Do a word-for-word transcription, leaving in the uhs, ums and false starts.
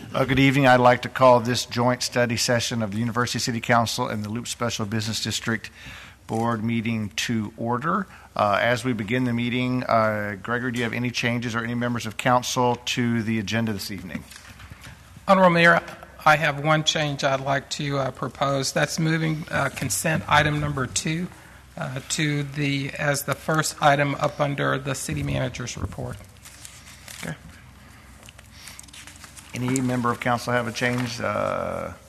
Uh, good evening. I'd like to call this joint study session of the University City Council and the Loop Special Business District Board meeting to order. Uh, as we begin the meeting, uh, Gregory, do you have any changes or any members of council to the agenda this evening? Honorable Mayor, I have one change I'd like to uh, propose. That's moving uh, consent item number two uh, to the as the first item up under the city manager's report. Okay. Any member of council have a change? Uh,